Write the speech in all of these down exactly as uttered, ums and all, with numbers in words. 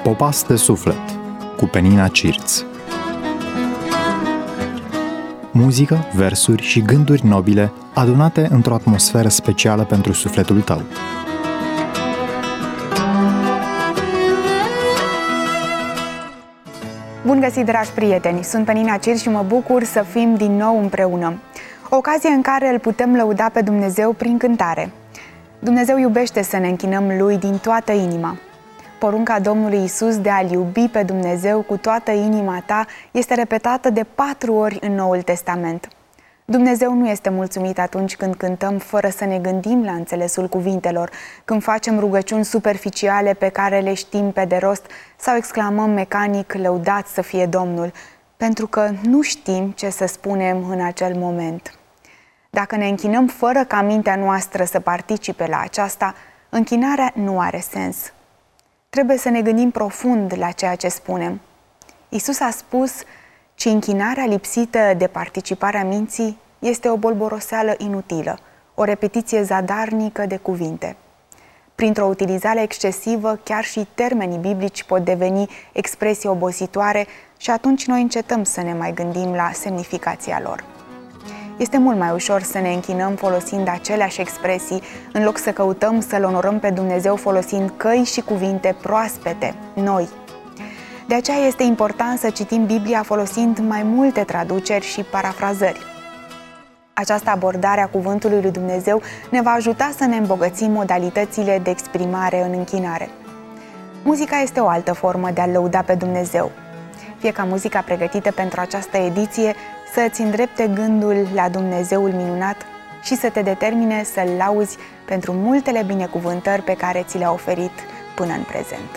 Popas de suflet cu Penina Cirț. Muzică, versuri și gânduri nobile adunate într-o atmosferă specială pentru sufletul tău. Bun găsit, dragi prieteni! Sunt Penina Cirț și mă bucur să fim din nou împreună. O ocazie în care îl putem lăuda pe Dumnezeu prin cântare. Dumnezeu iubește să ne închinăm Lui din toată inima. Porunca Domnului Iisus de a-L iubi pe Dumnezeu cu toată inima ta este repetată de patru ori în Noul Testament. Dumnezeu nu este mulțumit atunci când cântăm fără să ne gândim la înțelesul cuvintelor, când facem rugăciuni superficiale pe care le știm pe de rost sau exclamăm mecanic lăudat să fie Domnul, pentru că nu știm ce să spunem în acel moment. Dacă ne închinăm fără ca mintea noastră să participe la aceasta, închinarea nu are sens. Trebuie să ne gândim profund la ceea ce spunem. Iisus a spus că închinarea lipsită de participarea minții este o bolboroseală inutilă, o repetiție zadarnică de cuvinte. Printr-o utilizare excesivă, chiar și termenii biblici pot deveni expresii obositoare și atunci noi încetăm să ne mai gândim la semnificația lor. Este mult mai ușor să ne închinăm folosind aceleași expresii, în loc să căutăm să-L onorăm pe Dumnezeu folosind căi și cuvinte proaspete, noi. De aceea este important să citim Biblia folosind mai multe traduceri și parafrazări. Această abordare a cuvântului lui Dumnezeu ne va ajuta să ne îmbogățim modalitățile de exprimare în închinare. Muzica este o altă formă de a lăuda pe Dumnezeu. Fie ca muzica pregătită pentru această ediție să îți îndrepte gândul la Dumnezeul minunat și să te determine să-L lauzi pentru multele binecuvântări pe care ți le-a oferit până în prezent.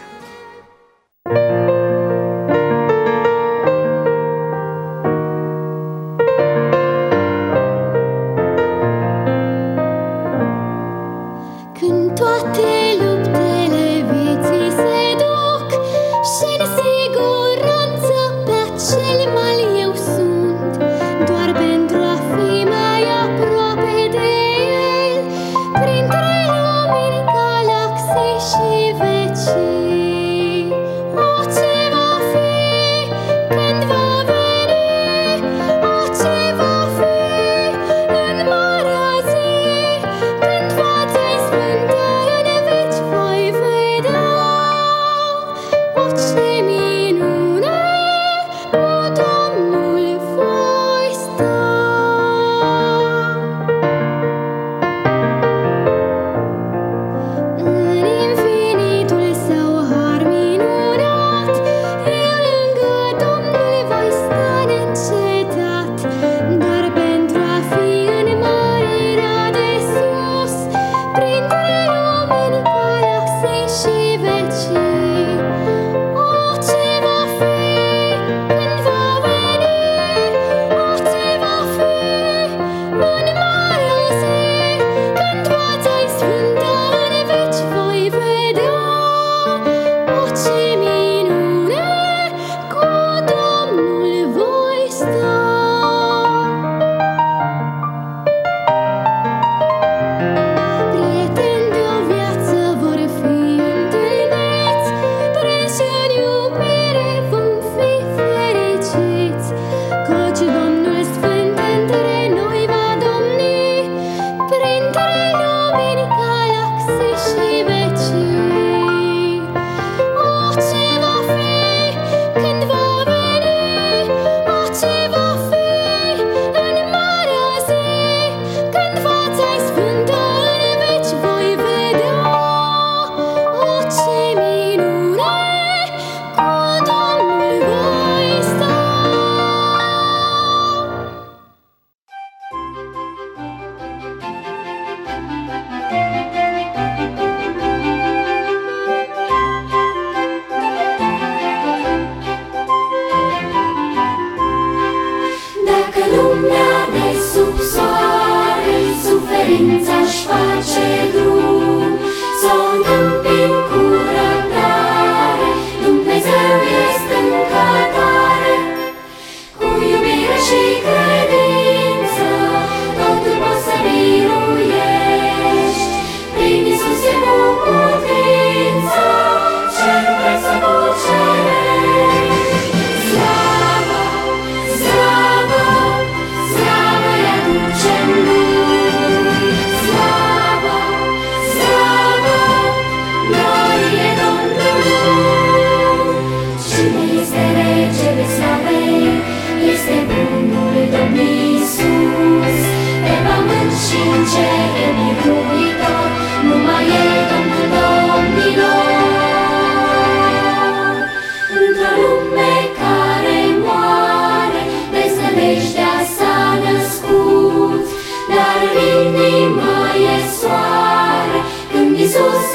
Prieten de o viață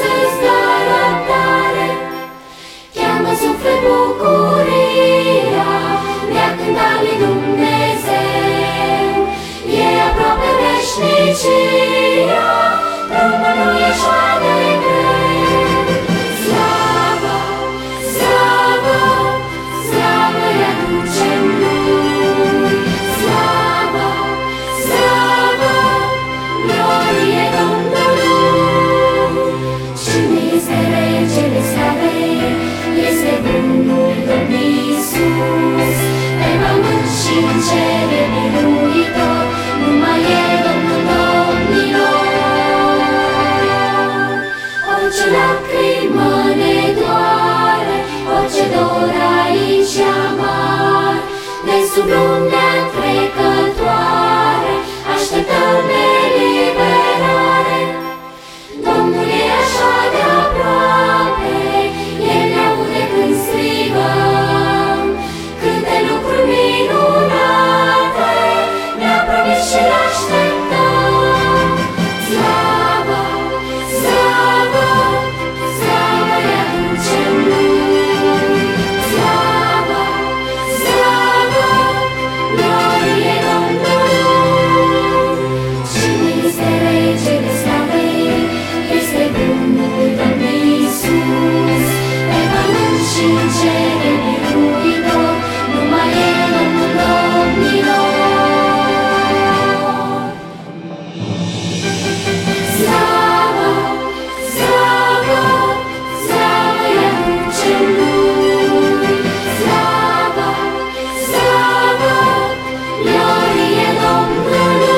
să-ți dea răbdare. Cheamă suflet bucuria de a cânta lui Dumnezeu. E aproape veșnicia, drumul nu e așa de greu. Slavă, slavă, slavă-i aducem lui. Slavă, slavă, glorie Domnului. Cine este regele slavei? Este bunul Domn Iisus. Pe pământ și în cer e biruitor, numai El, Domnul domnilor. Orice lacrimă ne doare, orice dor aici amar, de sub lumea trecătoare așteptăm eliberare. Domnul e așa de aproape, El ne aude când strigăm. Câte lucruri minunate ne-a promis și l-așteptăm. Slavă, slavă, slavă-i aducem lui. Slavă, slavă, glorie Domnului. Cine este regele slavei? Este bunul Domn Iisus. Pe pământ și în cer e biruitor, numai El, Domnul domnilor. Slavă, slavă, slavă-i aducem lui. Slavă, slavă, glorie Domnului.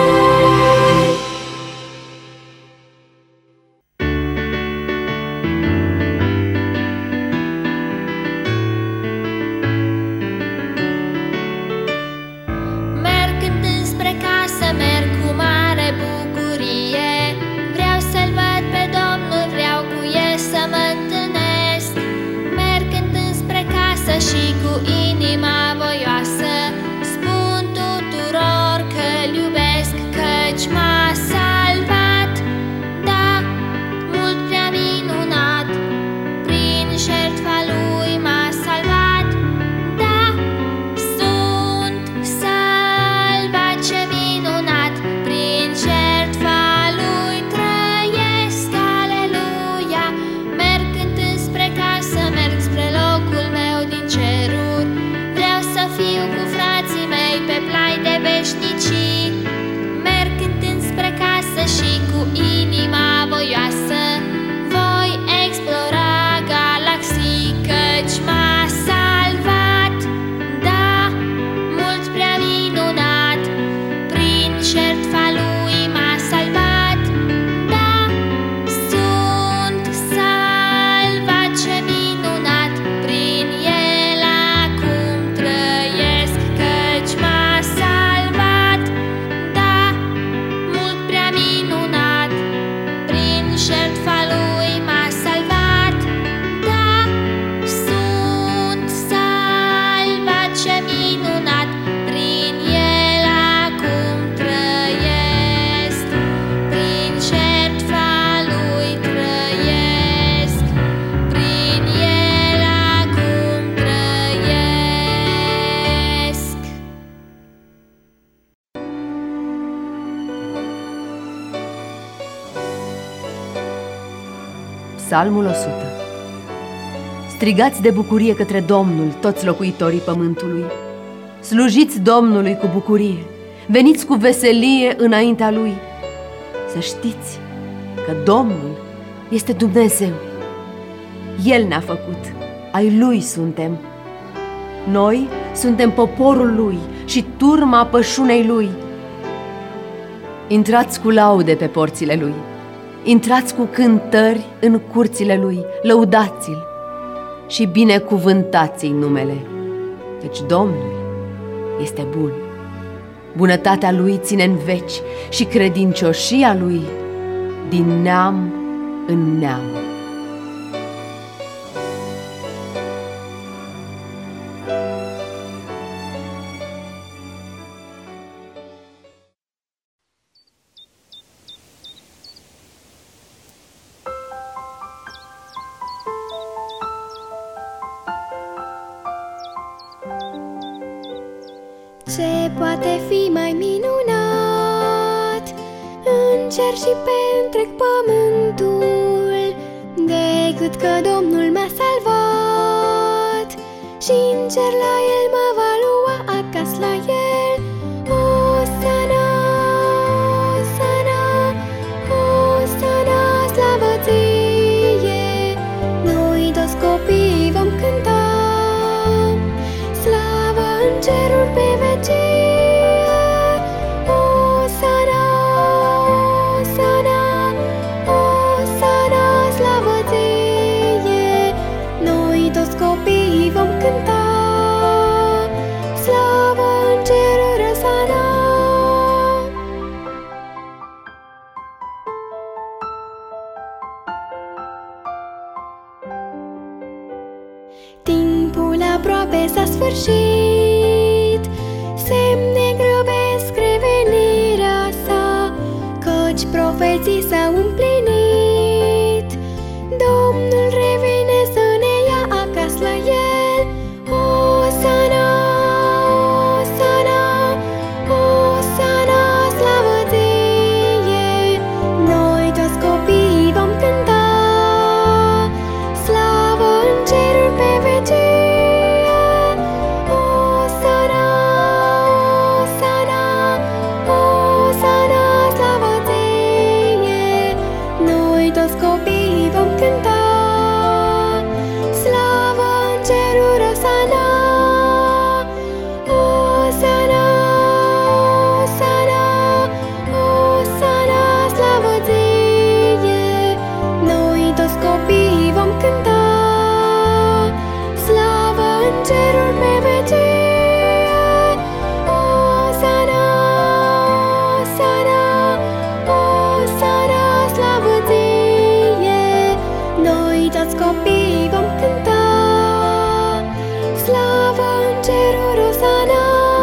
Merg cântând spre casă, merg cu mare bucurie. Vreau să-L văd pe Domnul, vreau cu El să mă întâlnesc. Merg cântând spre casă și cu inima voioasă spun tuturor că-L iubesc, căci m-a salvat. Da, mult prea minunat, prin jertfa Lui m-a salvat. Da, sunt salvat, ce minunat, prin jertfa Lui trăiesc, aleluia. Merg cântând spre casă, merg spre locul meu din ceruri. Vreau să fiu cu frații mei pe plai de veșnicii. Merg cântând spre casă și cu inima voioasă voi explora galaxii, căci m-a salvat. Da, mult prea minunat, prin jertfa Lui m-a salvat. Da, sunt salvat, ce minunat, prin El acum trăiesc, căci m-a salvat. Da, mult prea minunat, prin jertfa Lui m-a salvat. Da, sunt salvat, ce minunat, prin El acum trăiesc, prin jertfa Lui trăiesc, prin El acum trăiesc. Psalmul o sută. Strigați de bucurie către Domnul, toți locuitorii pământului. Slujiți Domnului cu bucurie, veniți cu veselie înaintea Lui. Să știți că Domnul este Dumnezeu. El ne-a făcut, ai Lui suntem. Noi suntem poporul Lui și turma pășunei Lui. Intrați cu laude pe porțile Lui, intrați cu cântări în curțile Lui, lăudați-L și binecuvântați-i numele, căci Domnul este bun. Bunătatea Lui ține în veci și credincioșia Lui din neam în neam. Ce poate fi mai minunat în cer și pe întreg pământul decât că Domnul m-a salvat și în cer la El mă va lua acasă la El. Osana, Osana, Osana, slavă Ție! Noi toți copiii vom cânta slavă în ceruri pe vecie. Osana, Osana, Osana, slavă Ție! Noi toți copiii vom cânta slavă în ceruri, Osana. Timpul aproape s-a sfârșit, semne grăbesc revenirea sa, căci profeții s-au împlinit. Domnul revine să ne ia acasă la El. Osana, Osana, Osana, slavă Ție! Noi toți copiii vom cânta slavă în ceruri pe vecie. Osana, Osana, Osana, slavă Ție! Noi toți copiii vom cânta slavă în ceruri, Osana. Osana, Osana, Osana, slavă Ție! Noi toți copiii vom cânta slavă în ceruri pe vecie. Osana, Osana, Osana, slavă Ție! Noi toți copiii vom cânta slavă în ceruri, Osana.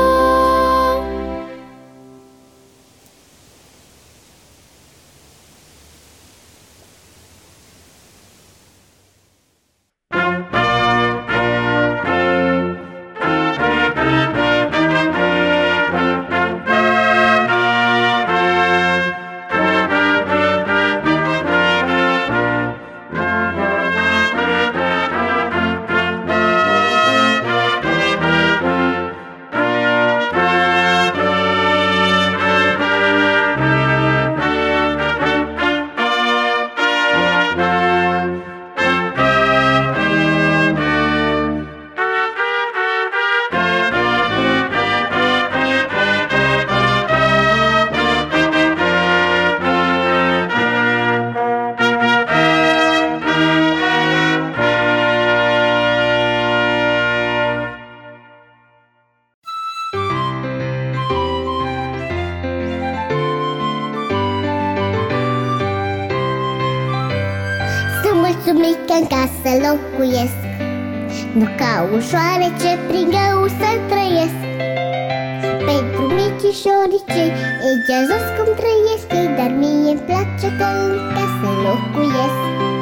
Sunt mulțumit că în casă locuiesc, nu ca ușoare ce prin greu să trăiesc. Pentru micișorii cei e geazos cum trăiesc ei, dar mie-mi place că în casă locuiesc.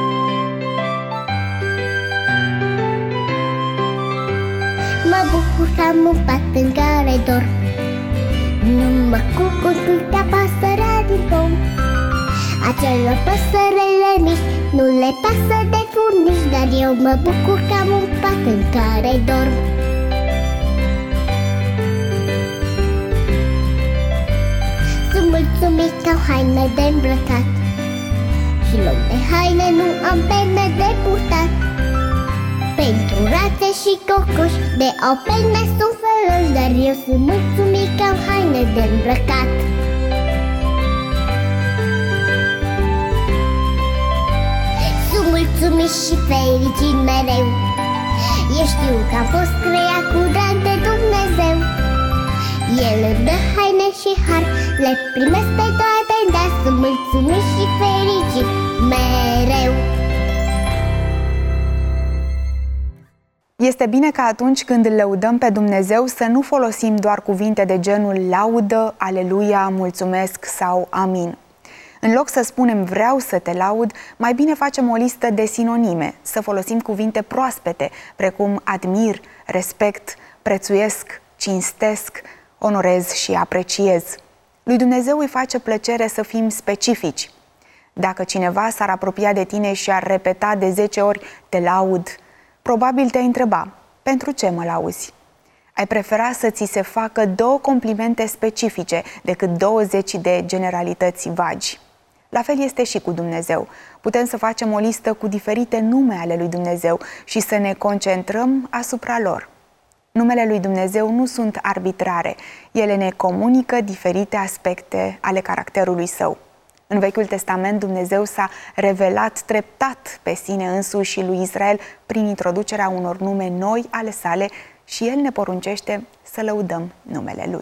Mă bucur că am un pat în care dorm, nu mă culc cu câtea pasărea din pom. Acelor păsărele mici nu le pasă de furnici, dar eu mă bucur că am un pat în care dorm. Sunt mulțumit că am haine de îmbrăcat și loc de haine nu am pene de purtat. Pentru rațe și cocoși de au pene sunt feroși, dar eu sunt mulțumit că am haine de îmbrăcat. Sunt mulțumit și fericit mereu, eu știu că am fost creat cu drag de Dumnezeu. El îmi dă haine și har, le primesc pe toate, dar sunt mulțumit și fericit mereu. Este bine că atunci când îl lăudăm pe Dumnezeu să nu folosim doar cuvinte de genul laudă, aleluia, mulțumesc sau amin. În loc să spunem vreau să te laud, mai bine facem o listă de sinonime, să folosim cuvinte proaspete, precum admir, respect, prețuiesc, cinstesc, onorez și apreciez. Lui Dumnezeu îi face plăcere să fim specifici. Dacă cineva s-ar apropia de tine și ar repeta de zece ori, te laud, probabil te-ai întreba, pentru ce mă lauzi? Ai prefera să ți se facă două complimente specifice decât douăzeci de generalități vagi. La fel este și cu Dumnezeu. Putem să facem o listă cu diferite nume ale lui Dumnezeu și să ne concentrăm asupra lor. Numele lui Dumnezeu nu sunt arbitrare. Ele ne comunică diferite aspecte ale caracterului său. În Vechiul Testament, Dumnezeu s-a revelat treptat pe sine însuși și lui Israel prin introducerea unor nume noi ale sale și El ne poruncește să lăudăm numele Lui.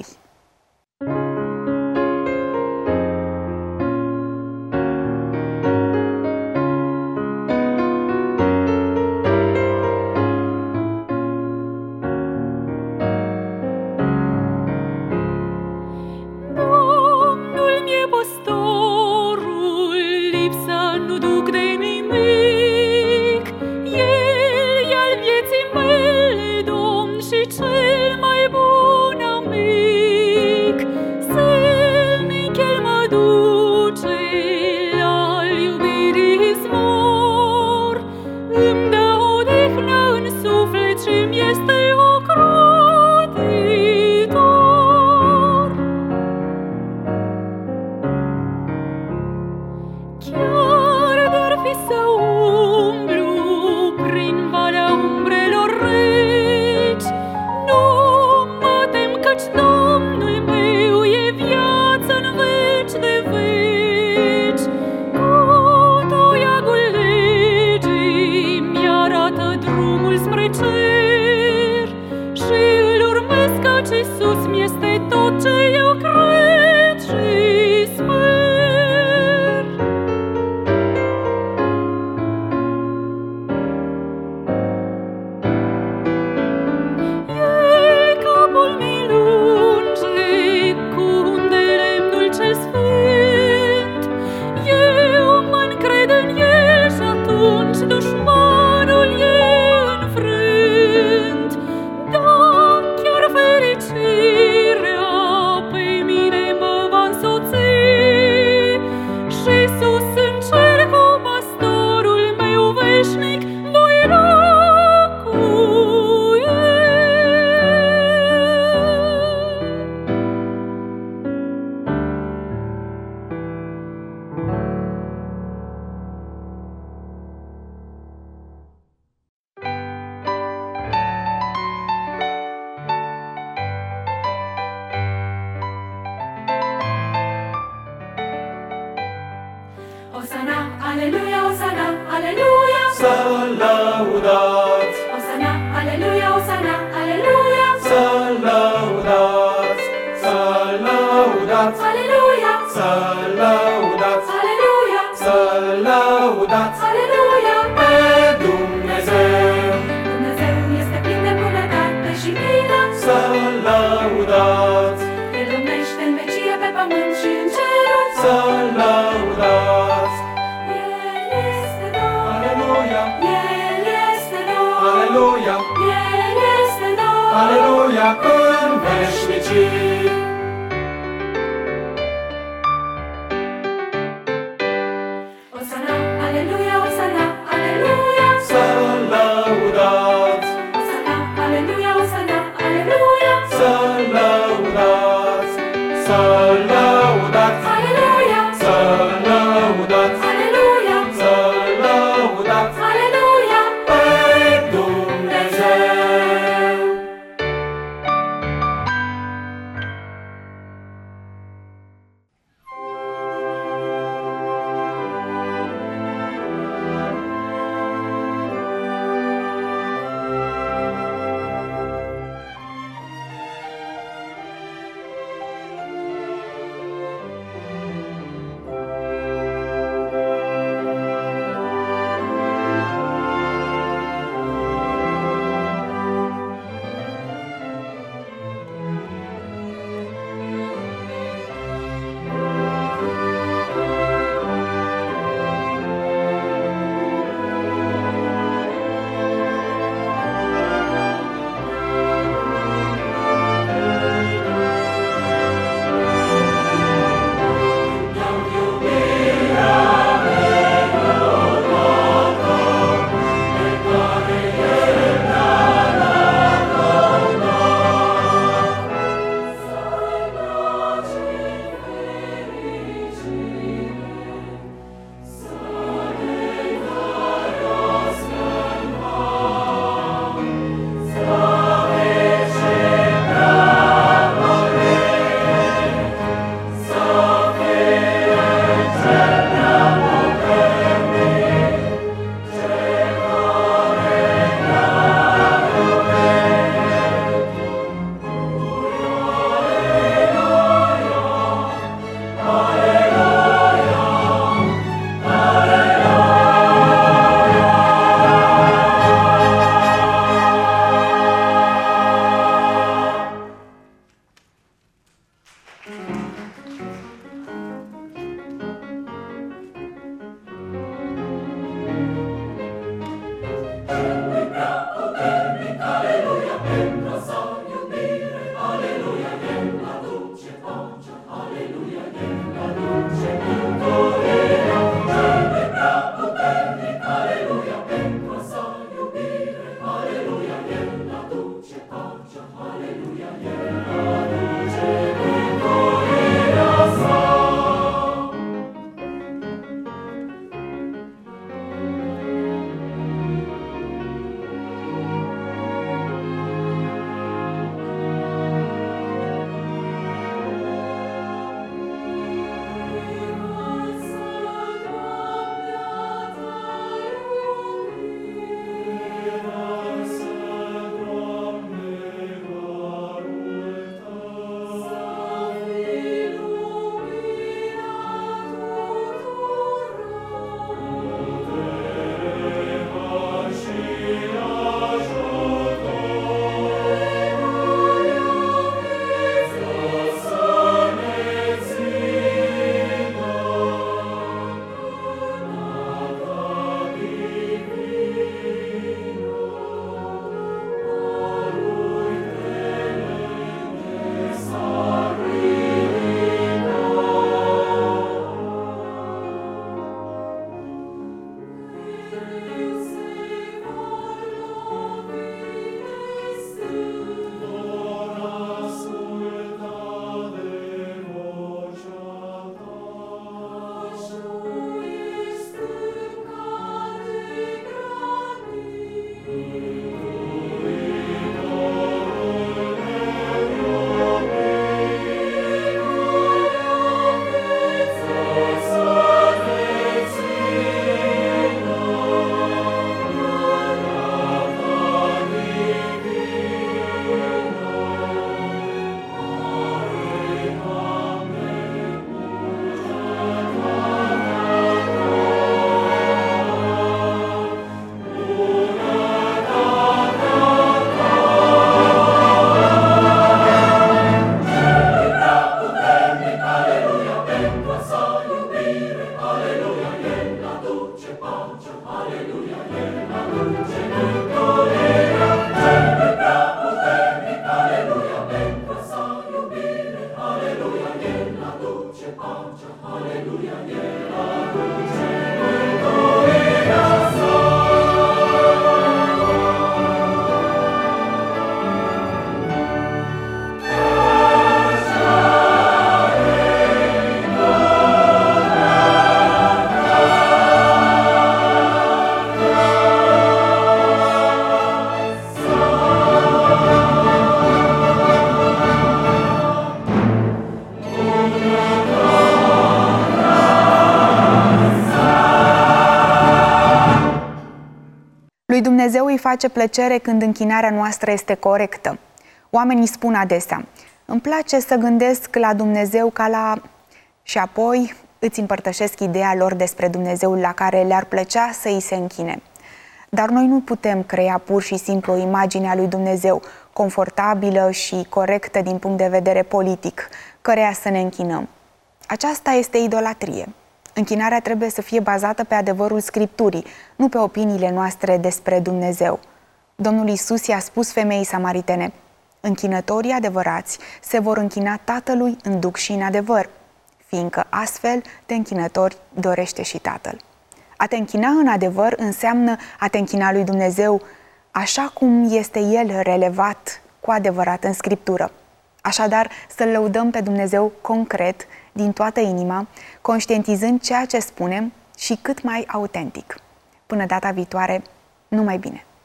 Lui Dumnezeu îi face plăcere când închinarea noastră este corectă. Oamenii spun adesea: îmi place să gândesc la Dumnezeu ca la... și apoi îți împărtășesc ideea lor despre Dumnezeul la care le-ar plăcea să îi se închine. Dar noi nu putem crea pur și simplu o imagine a lui Dumnezeu confortabilă și corectă din punct de vedere politic, căreia să ne închinăm. Aceasta este idolatrie. Închinarea trebuie să fie bazată pe adevărul Scripturii, nu pe opiniile noastre despre Dumnezeu. Domnul Iisus i-a spus femeii samaritene: închinătorii adevărați se vor închina Tatălui în duh și în adevăr, fiindcă astfel de închinători dorește și Tatăl. A te închina în adevăr înseamnă a te închina lui Dumnezeu așa cum este El relevat cu adevărat în Scriptură. Așadar, să-L lăudăm pe Dumnezeu concret, din toată inima, conștientizând ceea ce spunem și cât mai autentic. Până data viitoare, numai bine!